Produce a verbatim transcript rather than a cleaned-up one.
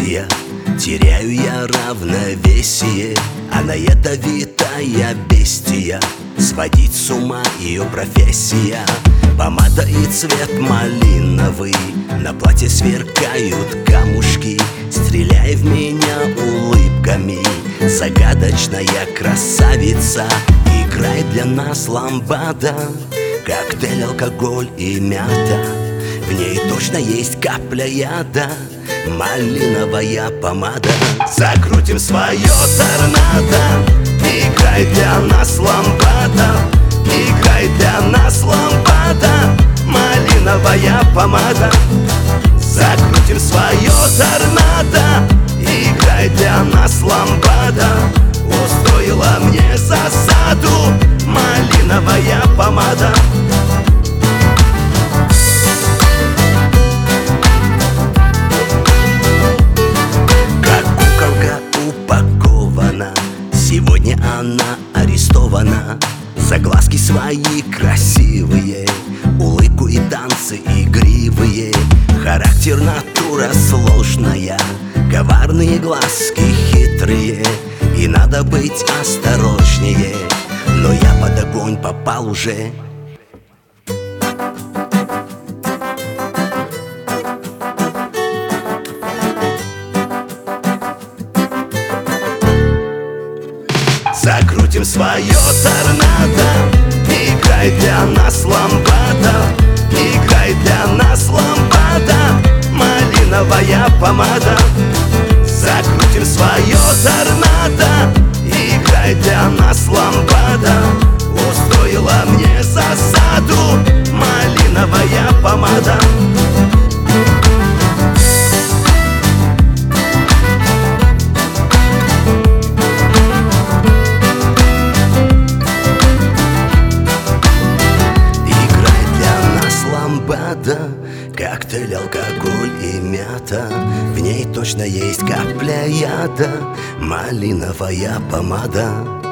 агрессия. Теряю я равновесие, она ядовитая бестия. Сводить с ума ее профессия. Помада и цвет малиновый, на платье сверкают камушки. Стреляй в меня улыбками, загадочная красавица. Играй для нас ламбада, коктейль, алкоголь и мята. В ней точно есть капля яда, малиновая помада. Закрутим свое торнадо, играй для нас ламбада. Играй для нас ламбада, малиновая помада. Закрутим свое торнадо, играй для нас ламбада. Устроила мне засаду малиновая помада. Как куколка упакована, сегодня она арестована. За глазки свои красивые, улыбку и танцы игривые. Характер, натура сложная, коварные глазки хитрые. И надо быть осторожнее, но я под огонь попал уже. Закрутим свое торнадо, играй для нас ламбада. Играй для нас ламбада, малиновая помада. Закрутим свое торнадо, играй для нас ламбада. Устроила мне засаду малиновая помада. Коктейль, алкоголь и мята. В ней точно есть капля яда, малиновая помада.